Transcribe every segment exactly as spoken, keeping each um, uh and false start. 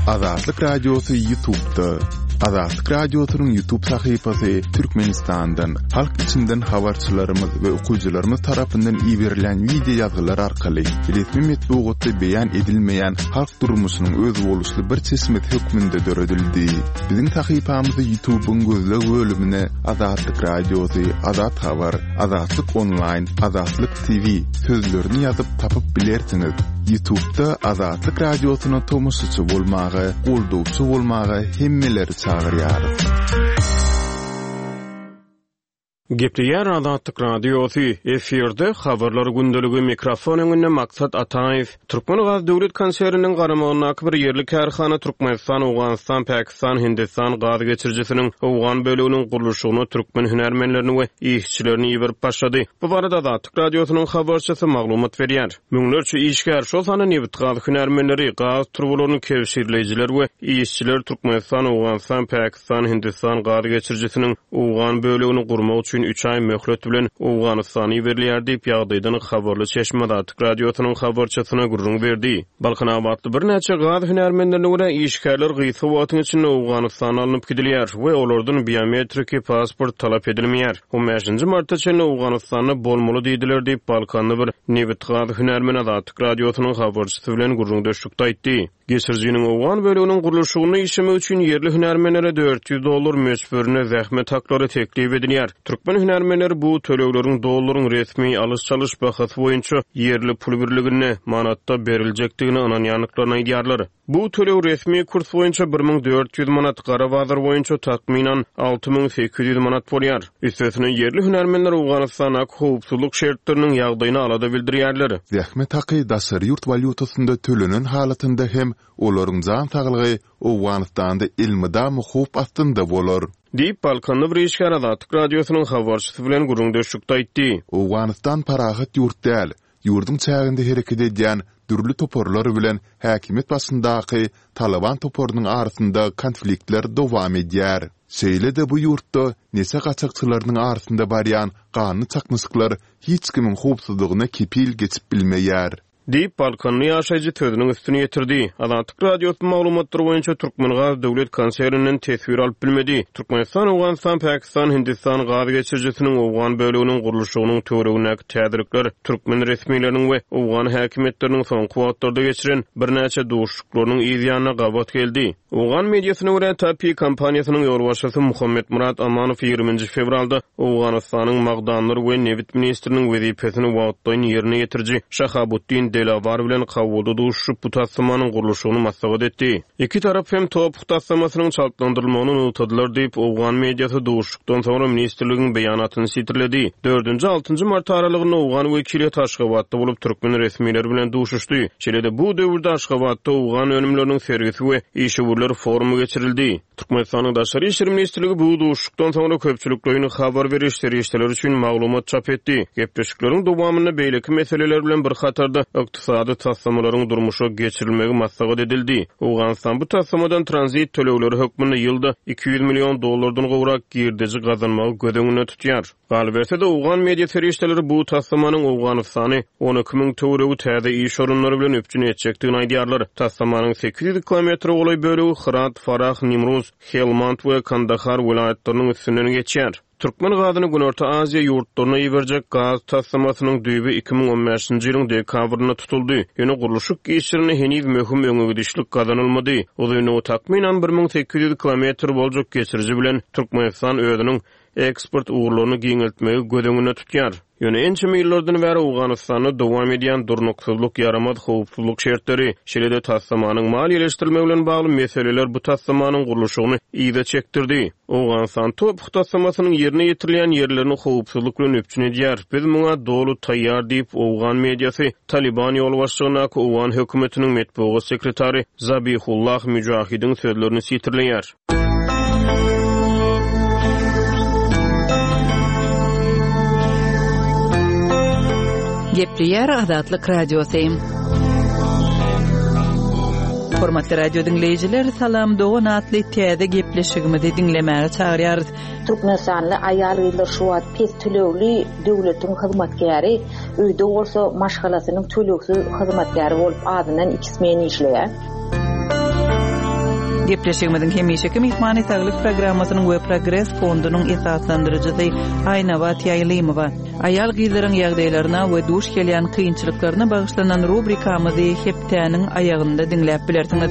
Azatlyk Radiosu YouTube'da. Azatlyk Radiosu'nun YouTube sayfasy Türkmenistan'dan, halk içinden habarçylarymyz we okuyjylarymyz tarapyndan ýiberilen video ýazgylar arkaly resmi metbuatda beýan edilmeýän halk durmuşynyň öz boluşly bir çeşmet hökmünde döredildi. Biziň sayfamyzda YouTube'un gözleg bölümine Azatlyk Radiosu, Azat Habar, Azatlyk Online, Azatlyk T V sözlerini ýazyp tapyp bilersiňiz. YouTube'da Azatlyk Radiosu'na tomusçy bolmagy, goldugçy bolmagy hemmeleri çağırýar. Gepleýär Azatlyk Radiosu efirde habarlar gündeligi mikrofon öňünde Maksat Ataýew. Türkmen Gaz Döwlet Konseriniň garamagyna bir ýerli kärhana Türkmenistan, Awganistan, Pakistan, Hindistan gaz geçirjisiniň Awgan böleginiň gurulşygyna türkmen hünärmenlerini we işçilerini ýeberip başlady. Bu barada Azatlyk Radiosunyň habarçysy maglumat berýär. Müňlerçe işgär şol sany nebit gaz hünärmenleri, gaz turbolaryny kewşirleýijiler we işçiler Türkmenistan, Awganistan, Pakistan, Hindistan gaz geçirjisiniň Awgan bölegini gurmak üçin üç ay möhlet bilen Awganystany berýär diýip ýagdaýdan habarly Çeşme Azatlyk Radiosunyň habarçysyna gurrun berdi. Balkanabadly bir näçe gaz hünärmenlerine görä işgärler gyýsy wagtyň içinde Awganystana alınıp gidilýär we olardan biometrik pasport talap edilmeýär. on beşinji martda çenli Awganystana bolmaly diýdiler diýip Balkanly bir nebit gaz hünärmen Azatlyk Radiosunyň habarçysy bilen gurrun döşükde aýtdy. Geçirjiniň Awgan böleginiň gurulşygyny işlemek üçin yerli hünärmenlere dört yüz dollar möçberine zähmet haklary teklip edilýär. Türkmen hünärmenleri bu tölegleriň dollaryň resmi alys-çalyş bahasy boýunça yerli pul birligine manatda beriljakdigini ananýanlyklaryna aýdýarlar. Bu töleg resmi kurs boýunça bir miň dört yüz manat, gara bazar boýunça takminan alty miň sekiz yüz manat bolýar. Üstesine yerli hünärmenler Awganystana howpsuzlyk şertleriniň ýagdaýyny alada bildirýärler. Zähmet haky daşary ýurt valyutasynda төлenen halatynda hem olaryň jan saglygy Awganystanda ilmida muhop astynda bolar. Diýip Balkanly bir işgär Azatlyk Radiosunyň habarçysy bilen gurrun döşükde aýtdy. Awganystan parahat ýurt däl, ýurdun çäginde hereket edýän dürli toporlary bilen häkimet başyndaky Taliban toporunyň arasynda konfliktler dowam edýär. Şeýle de bu ýurtda nese gaçakçylarynyň arasynda barýan ganyny çakmyşyklar hiç kimin howpsuzlygyna kepil geçip bilmeýär. Diýip Balkanly ýaşaýjy sözüniň üstüne ýetirdi. Azatlyk Radiosunyň maglumatlary boýunça Türkmen Gaz Döwlet Konseriniň tesbir alyp bilmedi. Türkmenistan, Awganistan, Pakistan, Hindistan gaz geçirjisiniň Awgan böleginiň gurulşygynyň töweregindäki täzirlikler türkmen resmiýetleriniň we Awgan häkimetleriniň soňky wagtlarda geçiren bir näçe duşuklarynyň ýa-da gabat geldi. Awgan mediasyna görä T P kompaniýasynyň ýolbaşçysy Muhammed Murat Amanow ýygrüminji fevralda Awganystanyň magdanlary we nebit ministriniň wezipesini wagtdan ýerine ýetirji Şahabutdin Delavar bilen kawulda duşup bu tassamanyň gurulşygyny maslahat etdi. Iki tarap hem topuk tassamasynyň çalklandyrylmagyny unutadylar diýip Awgan mediasy duşukdan soňra ministrligiň beýanatyny sitirledi. dördünji altynjy mart aralygynda Awgan wekili Taşgabatda bolup türkmen resmiýetleri bilen duşuşdy. Şeýle bu döwürde Aşgabatda Awgan önümleriniň sergisi we işgörler forumy geçirildi. Türkmenistanyň daşary işler ministrligi bu duşukdan soňra köpçüliklerini habar beriş serýeşleri üçin maglumat çap etdi. Gepleşikleriň dowamyny beýleki meseleler bilen bir hatarda iqtisady tassamalaryň durmuşa geçirilmegi maslahat edildi. Awganistan bu tassamadan transit tölegleri hökmünde ýylda iki yüz milyon dollardan gowrak girdeji gazanmagy gödeňine tutýar. Galberse de Awgan media serýeşleri bu tassamanyň Awganystany on iki miň töweregi täze iş orunlary bilen öpjün etjekdigini aýdýarlar. Tassamanyň sekiz yüz kilometr goly bölegi Hirat, Farah, Nimruz, Helmand we Kandahar vilayatlarynyň üstünden geçýär. Türkmen gazyny Günorta Aziýa ýurtlaryna ýeberjek gaz tassamasynyň düýbi iki miň on beşinji ýylyň dekabryna tutuldy. Ýöne gurulşyk işlerini heniz möhüm öňüdişlik gazanylmady. Ozyny takminan bir miň sekiz yüz kilometr boljak geçirji bilen Türkmenistan özüniň eksport uğurlaryny giňeltmegi gödeňine tutýar. Ýöne ençe ýyllardan bäri Awganystany dowam edýän durnuksuzlyk, ýaramaz howpsuzlyk şertleri, şeýle-de tassamanyň maliýeleşdirme bilen bagly meseleler bu tassamanyň gurulşygyny ýa-da çekdirdi. Awganistan topuk tassamasynyň ýerine ýetirilýän ýerlerini howpsuzlyk bilen öpjün edýär. Biz muňa dolu taýýar diýip Awgan mediasy Taliban ýolbaşçylygyna Awgan hökümetiniň metbuat sekretary Zabihullah Müjahidin sözlerini sitirleýär. Gepleýär Azatlyk Radiosu. Hormatly radio dinleyijiler, salam dogan atly täze gepleşigimizi dinlemäge çagyrýar. Türkmenistanly aýal ýyllar şu wagt pes tölegli döwletiň hyzmatkäri, öýde bolsa maşgalasynyň tölegsiz hyzmatkäri bolup adyndan iki ismeni işleýär. Gepleşigimizin hemişeki mihmani taglyk programmasynyň we progress fondunyň esaslandyrjysy Aýna Wat Ýaýlymova. Aýal gyzlaryň ýagdaýlaryna we duş gelýän kynçylyklaryna bagyşlanan rubrikamyzy hepdäniň aýagynda dinläp bilersiňiz.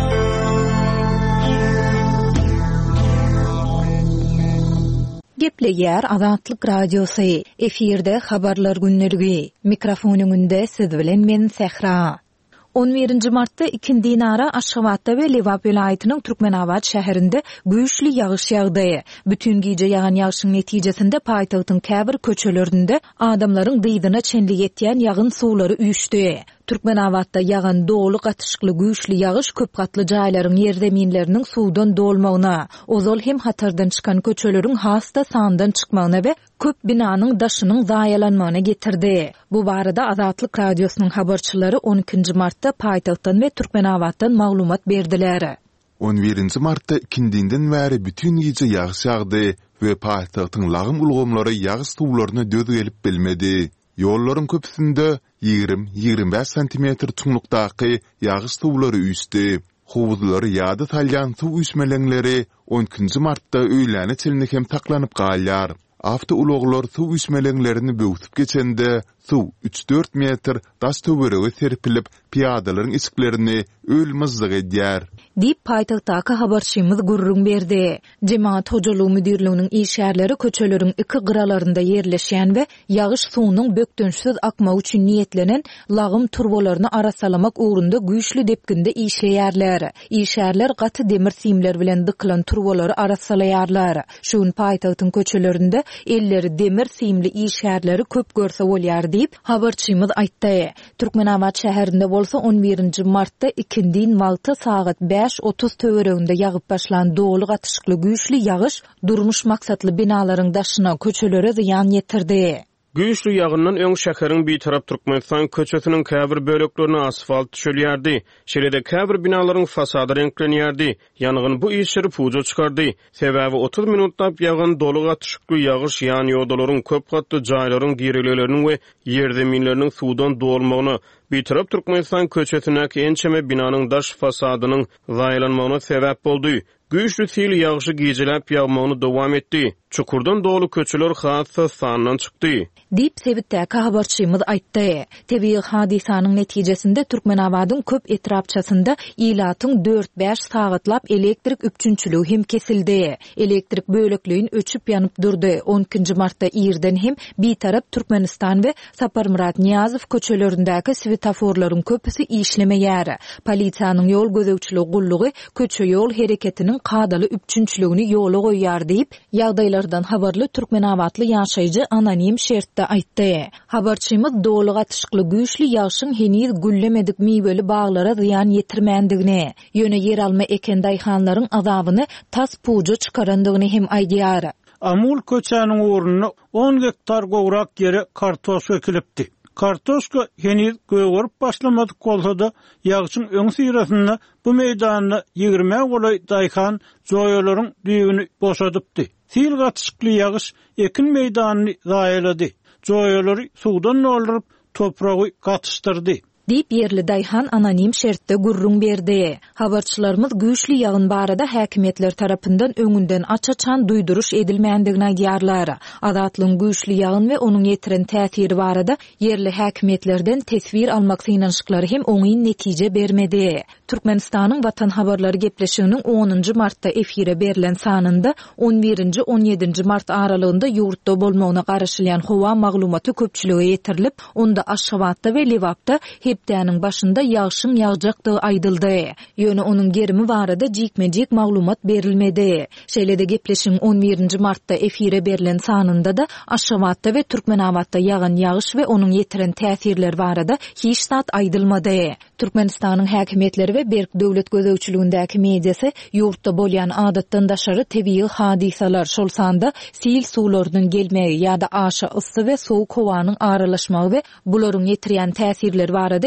Gepleýär Azatlyk radiosy. Efirde habarlar günlerigi. Mikrofonyňynda siz bilen men Sehra. on birinji martda ikindi nara Aşgabatda we Lewap vilayatynyň Türkmenabad şäherinde güýçli ýagyş ýagdaýy. Bütün gije ýagan ýagyşyň netijesinde paýtagtyň käbir köçelerinde adamlaryň dyýdyna çenlik etýän ýagyn suwlary üýşdi. Türkmenabadda ýagan dogly gatyşykly güýçli ýagyş köp gatly jaýlaryň ýerdeminleriniň suwdan dolmagyna, ozal hem hatardan çykan köçeleriň hasta sandan çykmagyna we köp binanyň daşynyň zaýalanmagyna getirdi. Bu barada Azatlyk radiosynyň habarçylary on ikinji martda paýtagtdan we Türkmenabaddan maglumat berdiler. on birinji martda ikindinden bäri bütün gije ýagyş ýagdy we paýtagtyň lagym ulgamlary ýagyş suwlaryna döz gelip bilmedi. Ýollaryň köpüsinde ýigrim ýigrim beş santimetr çuňlukdaky ýagyş suwlary üýsdi. Howuzlary ýady talýan suw üýsmeleňleri on ikinji martda öýläne çelnek hem taklanyp galýar. Afta ulaglar suw üýsmeleňlerini böwtüp geçende suw üç dört metr daş töwerege serpilip piýadalaryň isklerini ölmezlik edýär. Dip paýtagtdaky habarçymyz gurrun berdi. Jemaat hojalygy müdirliginiň işgärleri köçeleriň iki gyralarynda ýerleşýän we ýagyş suwunyň bökdünçsiz akmagy üçin niýetlenen lagym turbolaryny arasalamak ugrunda güýçli depkinde işleýärler. İşgärler gaty demir simler bilen dıklan turbolary arasalaýarlar. Şuň paýtagtyň köçelerinde elleri demir simli işgärleri köp görse bolýar diýip habarçymyz aýtdy. Türkmenabad şäherinde bolsa on birinji martda ikindin wagty sagat beş otuz töwereginde ýagyp başlan dogly gatyşykly güýçli ýagyş durmuş maksatly binalaryň daşyna köçelere ziýan ýetirdi. Güýçli ýagyndan öň şäheriň bir tarap Türkmenistan köçesiniň käbir böleklerini asfalt düşülýärdi. Şeýle käbir binalaryň fasady renklenýärdi. Ýanygyň bu işleri puja çykardy. Sebäbi otuz minutda ýagan dolu gatyşykly ýagyş ýany ýodalaryň köp gatly jaýlaryň gireleriniň we ýerdeminleriniň suwdan dolmagyny bir tarap Türkmenistan köçesindäki ençeme binanyň daş fasadynyň zaýalanmagyna sebäp boldy. Güýçli sil ýagyşy gijelep ýagmagyny dowam etdi. Çukurdan dolu köçeler hassa sandan çykdy. Dip sebitdäki habarçymyz aýtdy. Tebii hadisanyň netijesinde Türkmenabadyň köp etrapçasynda ilatyň dört beş sagatlap elektrik üpçünçüligi hem kesildi. Elektrik bölekligiň öçüp ýanyp durdy. on ikinji martda ýerden hem bir tarap Türkmenistan we Saparmurat Niyazow köçelerindäki svetoforlaryň köpüsi işlemeýär. Polisiýanyň ýol gözegçiligi gullugy köçe ýol hereketiniň kadaly üpçünçüligini ýola goýýar diýip ýagdaýlardan habarly Türkmenabadly ýaşaýjy anonim şertde aýtdy. Habarçymyz dogly gatyşykly güýçli ýagyşyň heniz güllemedik miweli baglara ziýan ýetirmändigini, ýöne yer alma eken daýhanlaryň azabyny tas puja çykarandygyny hem aýdýar. Amul köçäniň ornuny on hektar gowrak ýere kartoşka ekilipdi. Kartoşka heniz göwürüp başlamadyk bolsa-da ýagyşyň öň syrasynda bu meýdanyny ýigirme golay daýhan joýalaryň düýbüni boşadypdy. Sil gatyşykly ýagyş ekin meýdanyny zaýalady. Joýalary suwdan doldurup topragy gatışdyrdy. Dip yerli daýhan anonim şertde gurrun berdi. Habarçylarymyz güýçli ýagyn barada häkimetler tarapyndan öňünden açaçan duýduruş edilmändigini aýdýarlar. Azatlyň güýçli ýagyn we onuň ýetiren täsiri barada yerli häkimetlerden tesvir almak synanyşyklary hem oňy netije bermedi. Türkmenistanyň Watan habarlary gepleşiginiň onunji martda efire berilen sanynda on birinji on ýedinji mart aralygynda ýurtda bolmagyna garaşylan howa maglumaty köpçülige ýetirilip, onda Aşgabatda we Lewapda hepdäniň başynda ýagyşyň ýagjakdygy aýdyldy. Ýöne onuň gerimi barada jikmejik maglumat berilmedi. Şeýle-de gepleşiň on birinji martda efire berilen sanynda da Aşgabatda we Türkmenabadda ýagan ýagyş we onuň ýetiren täsirler barada hiç zat aýdylmady. Türkmenistanyň häkimetleri we Berk döwlet gözegçiligindäki mediýasy ýurtda bolýan adatdan daşary tebii hadisalar şol sanda sil suwlarynyň gelmegi ýa-da aşa ıssy we sowuk howanyň aralaşmagy we bularyň ýetirýän täsirleri barada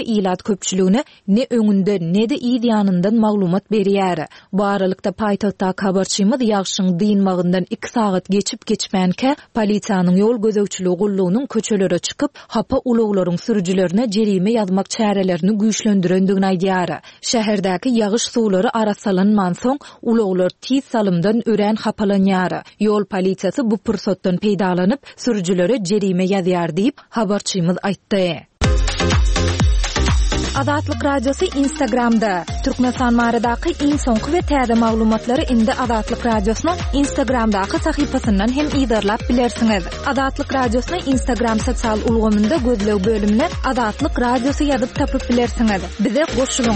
şeherinde ilat köpçülüğüne ne öňünde ne de ýanyndan maglumat berýär. Bu aralykda paýtagtda habarçymyz ýagşyň dynmagyndan iki saat geçip geçmänke polisiýanyň ýol gözegçiligi gullugynyň köçelere çykyp hapa uluglaryň sürüjilerine jerime ýazmak çärelerini güýçlendirendigini aýdýar. Şäherdäki ýagyş suwlary arasalanman soň uluglar tiz salymdan ören hapalanýar. Ýol polisiýasy bu pursatdan peýdalanyp sürüjilere jerime ýazýar diýip habarçymyz aýtdy. Azatlyk radiosu Instagramda. Türkmenistan maradaky iň soňky we täze maglumatlary indi Azatlyk radiosynyň Instagramdaky sahypasyndan hem ýazarlap bilersiňiz. Azatlyk radiosynyň Instagram sosial ulgamynda gözlew bölümine Azatlyk radiosu ýazyp tapyp bilersiňiz. Bize goşulyň.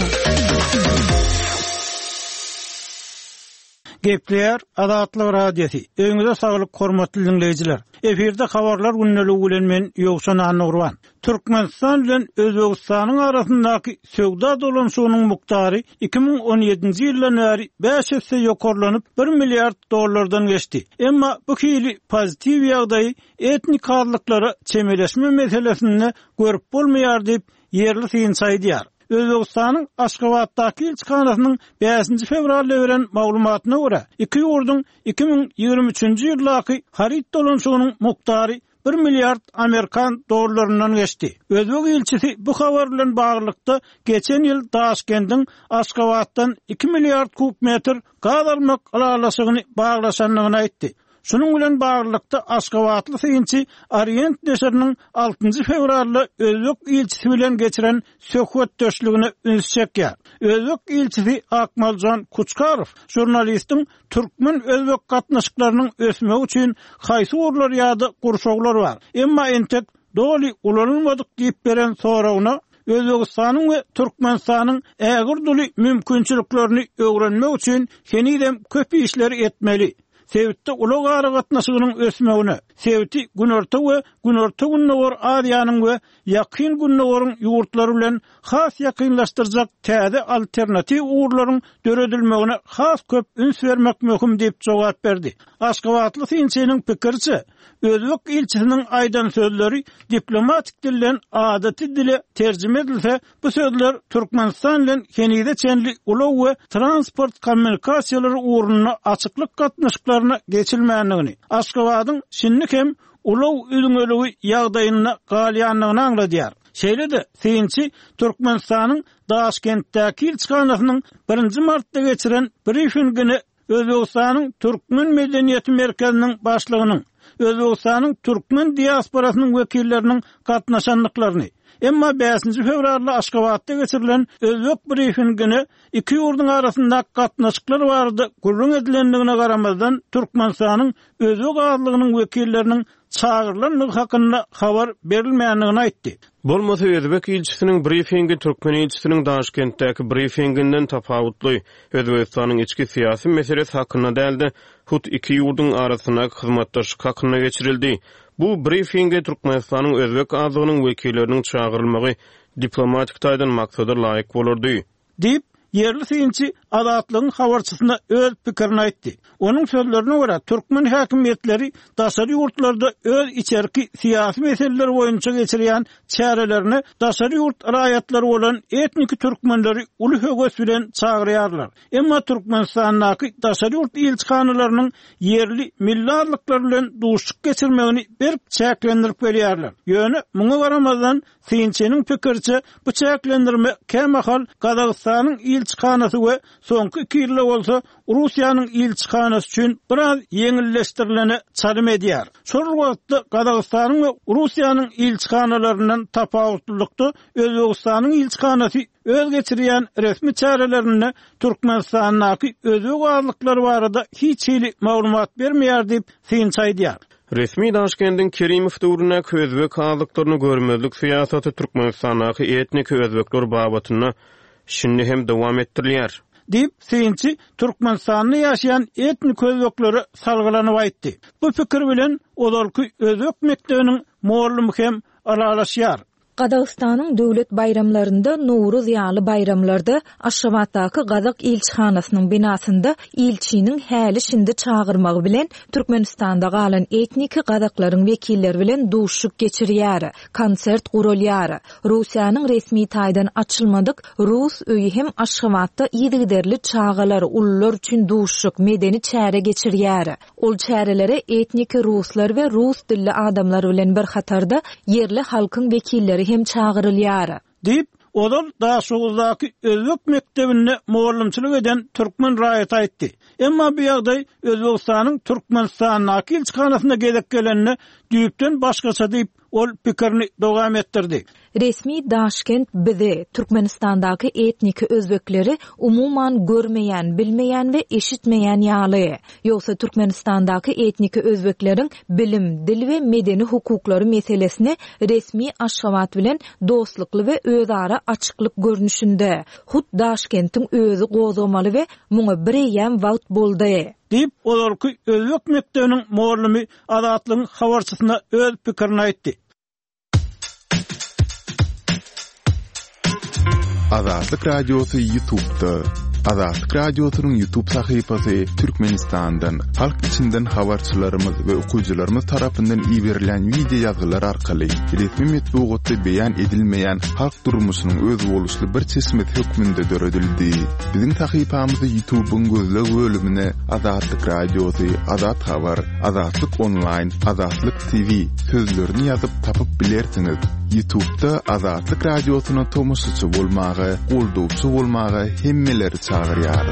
Gepler Azatlyk radiosu. Öňüňizde saglyk hormatly dinleýijiler. Eferde habarlar günneligi bilen men Ýogşan Anurwan. Türkmenistan bilen Özbegistanyň arasyndaky söwda dolanşygynyň muktary iki ming on ýedinji ýyldan bäri beş esse ýokarlanyp bir milliard dollardan geçdi. Emma bu hili pozitiw ýagdaý etnik harlyklara çemeleşme meselesini görüp bolmaýar diýip ýerli synçaýdýar. Özbegistanyň Aşgabatdaky elçixanasynyň beşinji fevral beren maglumatyna görä iki ýurdun iki ming ýigirme üçinji ýyllaky harit dolanşygynyň muktary bir milliard Amerikan dollaryndan geçdi. Özbek elçisi bu habar bilen baglykda geçen ýyl Daşkendiň Aşgabatdan iki milliard kub metr gaz almak alalaşygyny baglaşanlygyny aýtdy. Şunun bilen baglykda Aşgabatly synçy Orient neşriniň altynjy fevralda Özbek elçisi bilen geçiren söhbet döşligini ünsçekýär. Özbek elçisi Akmaljan Kuçkarow jurnalistiň türkmen özbek gatnaşyklarynyň ösmegi üçin haýsy urlar ýa-da gurşaglar bar. Emma entek doli ulanylmadyk diýip beren soragyna Özbegistanyň we Türkmenistanyň ägir doli mümkinçiliklerini öwrenmek üçin henidem köp işleri etmeli. Sevitde ulug ara gatnaşygynyň ösmegine, seviti günorta we günorta günnäwar Aziýanyň we ýakyn günnäwariň ýurtlary bilen has ýakynlaşdyrjak täze alternativ uğurlaryň döredilmegine has köp üns bermek möhüm diýip jogap berdi. Aşgabatly synçynyň pikirçe, Özbek elçisiniň aýdan sözleri diplomatik dilden adaty dile terjime edilse, bu sözler Türkmenistan bilen henide çenli ulug we transport kommunikasiýalary uğrunyna açyklyk gatnaşyklaryna geçilmänligini, Aşgabatyň şinlik hem ulug üdüňeligi ýagdaýyna galýanlygyny aňladýar. Şeýle-de synçy Türkmenistanyň Daşkentdäki elçixanasynyň birinji martda geçiren briefingini Özbegistanyň Türkmen medeniýeti merkeziniň başlygynyň, Özbegistanyň Türkmen diasporasynyň wekilleriniň gatnaşanlyklaryny, emma beşinji fevralda Aşgabatda geçirilen Özbek briefingini iki ýurduň arasynda gatnaşyklar bardy gurrun edilendigine garamazdan Türkmenistanyň Özbek azlygynyň wekilleriniň çağırlanlygy hakynda habar berilmeýändigini aýtdy. Bolmasa Özbek elçisiniň briefingi Türkmen elçisiniň Daşkentdäki briefinginden tapawutly. Özbegistanyň içki syýasy meselesi hakynda däldi. Hut iki ýurduň arasyna hyzmatdaşlyk hakynda geçirildi. Bu briefinge Türkmenistanyň Özbek azlygynyň wekilleriniň çağırylmagy diplomatik taýdan maksada laýyk bolardy. Dip yerli synçy Azatlygyň habarçysyna öz pikirini aýtdy. Onuň sözlerine görä Türkmen häkimetleri daşary ýurtlarda öz içerki syýasy meseleler boýunça geçirýän çärelerini daşary ýurt raýatlary bolan etnik türkmenleri uly höwes bilen çağırýarlar. Emma Türkmenistanyň daşary ýurt elçixanalarynyň yerli millatlyklary bilen duşluk geçirmegini bir çäklendirip berýärler. Ýöne muňa garamazdan synçynyň pikirçe bu çäklendirme kämahal Gazagystanyň elçixanasy we soňky iki ýylda bolsa Russiýanyň elçixanasy üçin biraz ýeňilleşdirilene çarym edýär. Şol wagtda Gazagystanyň we Russiýanyň elçixanalaryndan tapawutlykda Özbegistanyň elçixanasy öz geçirýän resmi çärelerini Türkmenistanyň özüg azlyklary barada hiç hili maglumat bermeýär diýip synçaýdýar. Resmi Daşkendiň Kerimow döwrüne Özbek azlyklaryny görmezlik syýasaty Türkmenistanyň etnik özbekler babatyna şinni hem dowam etdirilýär. Dip synçy Türkmenistanyň ýaşaýan etnik özbekleri salgylanyp aýtdy. Bu pikir bilen olarky özbek mektebiniň muallimi hem aralaşýar. Qazaqstanyň döwlet bayramlarynda Nowruz ýaly bayramlarda Aşgabatdaky Gazak elçixanasynyň binasynda elçiniň häli şindi çağırmagy bilen Türkmenistanda galan etnik gazaklaryň wekilleri bilen duşuk geçirýär, konsert gurulýar. Russiýanyň resmi taýdan açylmadyk Rus öýü hem Aşgabatda ýygyderli çağalar ullar üçin duşuk medeni çäre geçirýär. Ol çärelere etnik ruslar we rus dilli adamlar bilen bir hatarda yerli halkyň wekilleri hem çağırylýar. Dip odal daha soğuzdaky Özbek mektebinde muallimçilik eden Türkmen raýaty aýtdy. Emma bu ýagdaý Özbekistanyň Türkmenistanyň elçixanasynda gezek gelenine düýpden başgaça diýip ol pikirini dowam etdirdi. Resmi Daşkent bizi Türkmenistandaky etnik özbekleri umuman görmeýän, bilmeýän we eşitmeýän ýaly. Ýogsa Türkmenistandaky etnik özbekleriň bilim, dil we medeni hukuklary meselesini resmi Aşgabat bilen dostlukly we özara açyklyk görnüşinde. Hut Daşkentiň özü gozamaly we muňa birýem wagt boldy. Dip olarky Özbek mektebiniň muallimi Azatlyň habarçysyna öz pikirini aýtdy. Azatlyk radiosu YouTube'da. Azatlyk radiosynyň YouTube sahypasy Türkmenistandan, halk içinden habarçylarymyz we okuwçylarymyz tarapyndan iýerilen video ýazgylar arkaly resmi metbuatda beýan edilmeýän halk durmuşynyň öz boluşly bir çeşmet hökmünde döredildi. Biziň sahypamyzda YouTube'un gözleg bölümine Azatlyk radiosu, Azat habar, Azatlyk online, Azatlyk T V sözlerini ýazyp tapyp bilersiňiz. YouTube'da Azatlyk radiosyna tomoşçy bolmagy, goldowçy bolmagy hemmeleri çağırýar.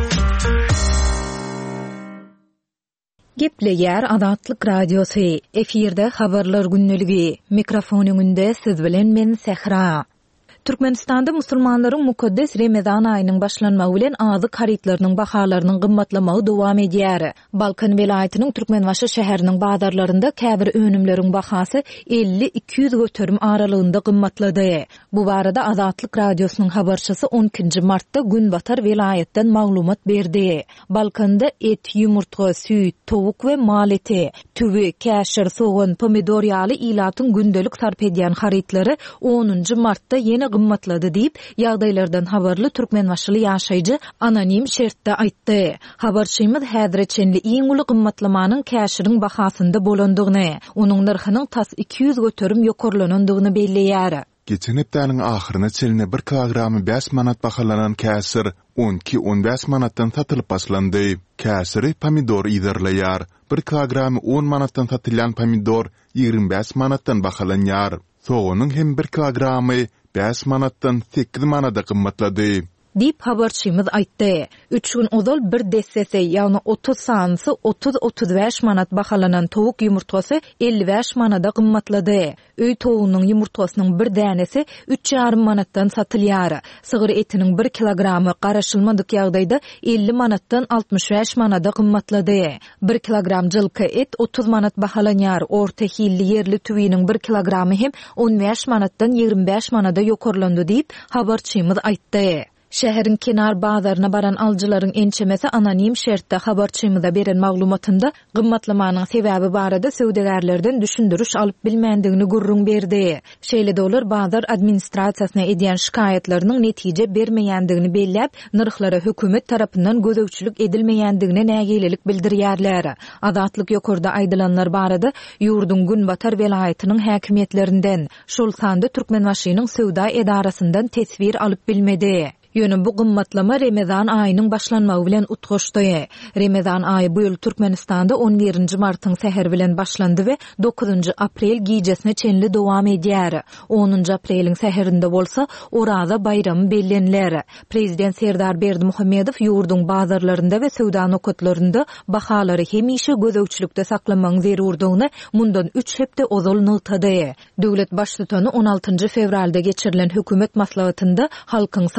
Gepleýär Azatlyk radiosu. Efirde habarlar günneligi. Mikrofonyňynda siz bilen men Sehra. Türkmenistanda musulmanlaryň mukaddes Ramazan aýynyň başlanmagy bilen azyk haritlarynyň bahalarynyň gymmatlamagy dowam edýär. Balkan welaýatynyň Türkmenwaşy şäheriniň bazarlarynda käbir önümleriň bahasy elli iki ýüz göterim aralygynda gymmatlady. Bu barada Azatlyk radiosynyň habarçysy on ikinji martda Günbatar welaýatdan maglumat berdi. Balkanda et, ýumurtga, süýt, towuk we mal eti, tübi, käşir, soğan, pomidor ýaly ilatyň gündelik sarp edýän haritlary onunji martda ýene gymmatlady diýip ýagdaýlardan habarly türkmenwaşly ýaşaýjy anonim şertde aýtdy. Habarçymyz häzirçenli iň uly gymmatlamanyň käşiriň bahasynda bolandygyny, onuň narhynyň tas iki ýüz göterim ýokarlanandygyny belleýär. Geçen hepdäniň ahyryna çeline bir kilogramy beş manat bahalanan käsir on iki on beş manatdan satylyp başlandy. Käsiri pomidor ýerleýär. bir kilogramy on manatdan satylýan pomidor ýigrimä beş manatdan bahalanýar. Soğanyň hem bir kilogramy beş manatdan sekiz manada gymmatlady. Dip habarçymyz aýtdy. üç gün ozal bir dessesi, ýagny otuz sansy otuz otuz beş manat bahalanan towuk ýumurtgasy elli beş manada gymmatlady. Öý towugynyň ýumurtgasynyň bir dänesi üç ýarym manatdan satylýar. Sygyr etiniň bir kilogramy garaşylmadyk ýagdaýda elli manatdan altmış beş manada gymmatlady. bir kilogram jylky et otuz manat bahalanýar. Orta hilli ýerli tüwiniň bir kilogramy hem on beş manatdan ýigrimä beş manada ýokarlandy diýip habarçymyz aýtdy. Şäheriň kenar bazaryna baran aljylaryň ençemesi anonim şertde habarçymyza beren maglumatynda gymmatlamanyň sebäbi barada söwdegärlerden düşündürüş alyp bilmändigini gurrun berdi. Şeýle dolar bazar administrasiýasyna edýän şikaýetleriniň netije bermeýändigini belläp, narhlara hökümet tarapyndan gözegçilik edilmeýändigine nägililik bildirýärler. Azatlyk ýokurda aýdylanlar barada ýurdun Günbatar welaýatynyň häkimetlerinden, şol sanda Türkmenwaşynyň söwda edarasyndan tesbir alyp bilmedi. Ýöne bu gymmatlama Ramazan aýynyň başlanmagy bilen utgaşdy. Ramazan aýy bu ýyl Türkmenistanda on birinji martyň seher bilen başlandy we dokuzunji aprel gijesine çenli dowam edýär. onunji apreliň seherinde bolsa Oraza bayramy bellenler. Prezident Serdar Berdimuhammedow ýurdun bazarlarynda we söwda nokatlarynda bahalary hemişe gözegçilikde saklamagyň zerurdygyny mundan üç hepde ozal nutady. Döwlet başlygyny on altynji fevralda geçirilen hökümet maslahatynda halkyň sarp edýän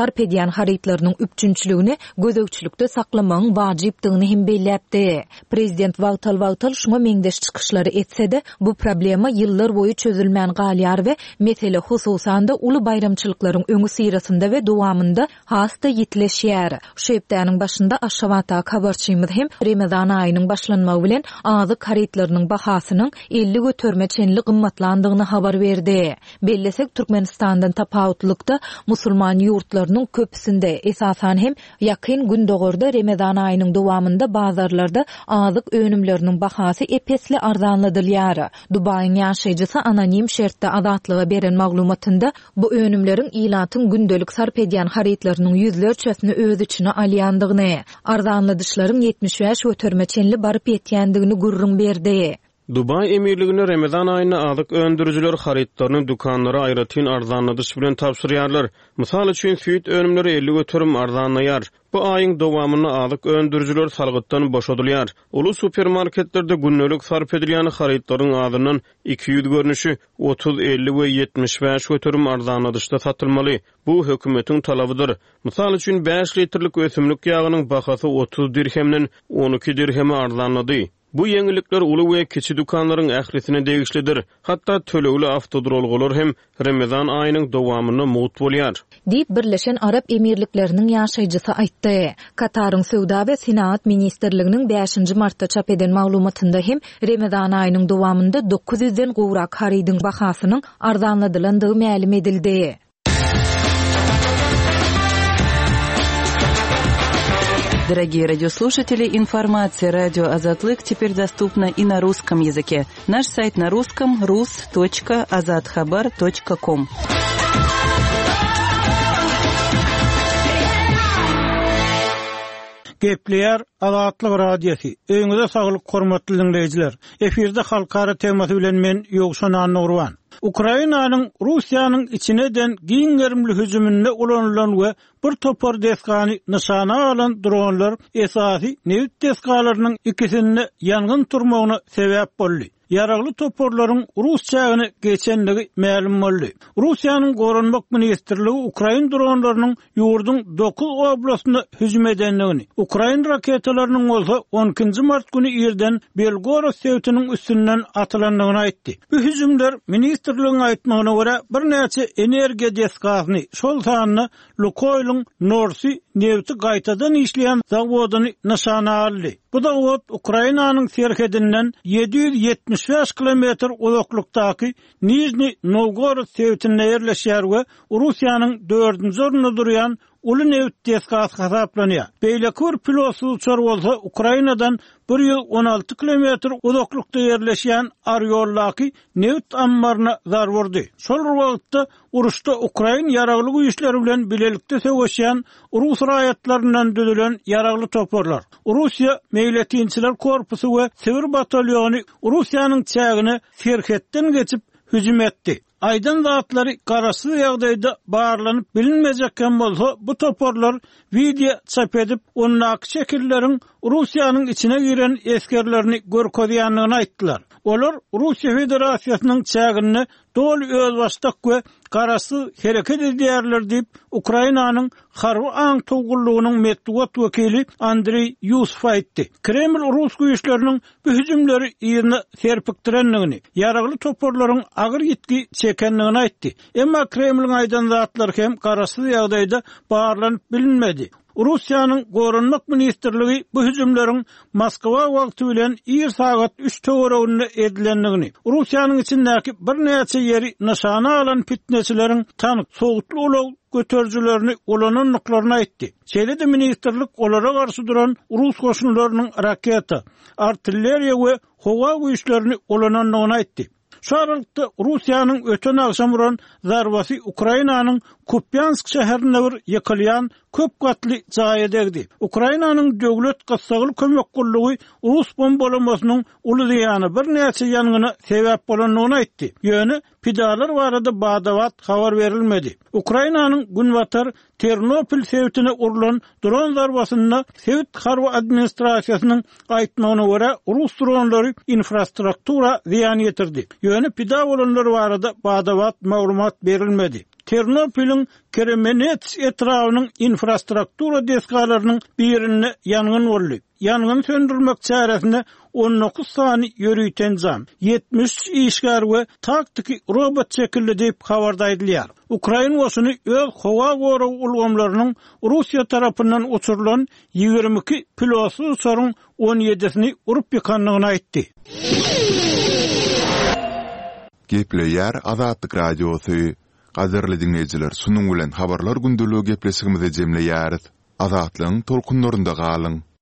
edilýän harytlarynyň üçünçülügini gözegçilikde saklamagyň wajypdygyny hem belläpdi. Prezident wagtal-wagtal şuňa meňdeş çykyşlary etse-de, bu problema ýyllar boýu çözülmän galýar we mesele hususanda uly bayramçylyklaryň öňü syrasynda we dowamynda hasta ýitleşýär. Şu hepdäniň başynda Aşgabatda habarçymyz hem Ramazan aýynyň başlanmagy bilen azyk harytlarynyň bahasynyň elli götürme çenli gymmatlandygyny habar berdi. Bellesek Türkmenistandan tapawutlykda musulman ýurtlarynyň köpüsinde esasan hem ýakyn gündogorda Ramazan aýynyň dowamynda bazarlarda azyk önümleriniň bahasy epesli arzanladylýar. Dubaýyň ýaşaýjysy anonim şertde azatlyga beren maglumatynda bu önümleriň ilatyň gündelik sarp edýän harytlarynyň ýüzlerçesini öz içine alýandygyny, arzanladyşlaryň yetmiş beş götürme çenli baryp ýetýändigini gurrun berdi. Dubay emirligine Ramazan aýyna azyk öndürüjüler harytlaryny dukanlara aýratyn arzanladyş bilen tapşyrýarlar. Mysal üçin süýt önümleri elli götürüm arzanlaýar. Bu aýyň dowamyny azyk öndürüjüler salgytdan boşadylýar. Uly supermarketlerde günnelik sarp edilýän harytlaryň adynyň iki ýüz görnüşi otuz, elli we yetmiş beş götürüm arzanladyşda satylmaly. Bu hökümetiň talabydyr. Mysal üçin beş litrlik ösümlik ýagynyň bahasy otuz dirhemden on iki dirheme arzanlady. Bu ýeňilikler uly we kiçi dukanlaryň ählisine degişlidir. Hatda tölegli awtodrolgolar hem Ramazan aýynyň dowamyna mut bolýar. Diýip Birleşen Arap Emirlikleriniň ýaşaýjysy aýtdy. Kataryň Sowda we Sinaat Ministrliginiň beşinji martda çap eden maglumatynda hem Ramazan aýynyň dowamynda dokuz yüzden gowrak harydyň bahasynyň arzanladylandygy ma'lum edildi. Дорогие радиослушатели, информация «Радио Азатлык» теперь доступна и на русском языке. Наш сайт на русском — рус точка азатхабар точка ком. Gepleýär Azatlyk radiosu. Öňüňizde saglyk hormatly dinleýijiler. Eferde halkara temasy bilen men Ýogşan Nurwan. Ukrainanyň Russiýanyň içine den giňerimli hüjüminde ulanylan we bir topar deskany nişana alan dronlar esasy newt deskalarynyň ikisini ýangyn turmagyna sebäp boldy. Yaragly toporlaryň Rus çägini geçenligi ma'lum boldy. Russiýanyň Gorunmak ministrligi Ukrain dronlarynyň ýurduň dokuz oblastyna hüjüm edenligini, Ukrain raketalarynyň bolsa on ikinji mart güni ýerden Belgorod sewtiniň üstünden atylandygyny aýtdy. Bu hüjümler ministrligiň aýtmagyna görä bir näçe energiýa deskasyny, şol sanyny Lukoyl'un Norsi newti gaýtadan işleýän zawodyny nişana aldy. Bu zawod Ukrainanyň serhedinden yedi yüz yetmiş beş kilometr uzaklykdaky Nijni Novgorod sewtinde ýerleşýär we Russiýanyň dördünji ornunda durýan uly newt deskasy hasaplanýar. Beýlekur pilotsuz uçar bolsa Ukrainadan bir yüz on alty kilometr uzaklykda ýerleşýän Aryollaky newt ambaryna zar wurdy. Şol wagtda uruşda Ukrain ýaragly güýçleri bilen bilelikde söwüşýän Rus raýatlaryndan düzülen ýaragly toporlar. Russiýa meýletinçiler korpusu we Sibir batalyony Russiýanyň çägini serhetden geçip hüjüm etdi. Aýdan zatlary garaşsyz ýagdaýda barlanyp bilinmejekken bolsa, bu toporlar video çap edip onlaky şekilleriň Russiýanyň içine giren eskerlerini görkezýänligini aýtdylar. Olar Russiýa Federasiýasynyň çägini dol öz başdak we garaşsyz hereket edýärler diýip Ukrainanyň harby aň togullugynyň medeniýet wekili Andrey Yusuf aýtdy. Kreml Rus güýçleriniň bu hüjümleri ýerine serpikdirenligini, ýaragly toporlaryň agyr ýetki çekenligini aýtdy. Emma Kremliň aýdan zatlary hem garaşsyz ýagdaýda barlanyp bilinmedi. Russiýanyň Gorunmak ministrligi bu hüjümleriň Moskwa wagty bilen ýer sagat üç töwereginde edilenligini, Russiýanyň içindäki bir näçe ýeri nişana alan fitneçileriň tanyk sowutly ulag götürjülerini ulananlyklaryny aýtdy. Şeýle-de ministrlik olara garşy duran Rus goşunlarynyň raketa, artilleriýa we howa güýçlerini ulananlygyny aýtdy. Şu aralykda Russiýanyň öten agşam vuran zarbasy Ukrainanyň Kupyansk şäherine bir ýekilýän köp gatly jaýa degdi. Ukrainanyň döwlet gassagly kömek gullugy Rus bombalamasynyň uly ýany bir näçe ýanyna sebäp bolanlygyny aýtdy. Ýöne pidalar barada badawat habar berilmedi. Ukrainanyň Günwatar Ternopil sewtine urulan dron zarbasyna Sewt harby administrasiýasynyň aýtmagyna görä Rus dronlary infrastruktura ziýan ýetirdi. Ýöne pida bolanlar barada badawat maglumat berilmedi. Ternopil'in Kremenets etrafının infrastruktura deskalarının birine yangın oldu. Yangın söndürmek çaresine on dokuz sani yürüyten zam, yetmiş işgar ve taktiki robot çekildi deyip havardaydılar. Ukrayna osunu öz hova goru ulgamlarının Rusya tarafından uçurulan yigirmi iki pilotsuz sorun on yedisini urup yıkanlığına aitti. Gepleýär Azatlyk radiosu. Gazarly dinleyijiler, sunun bilen habarlar gündülügi gepleşigimize jemleýäris. Azatlygyň tolkunlarynda galyň.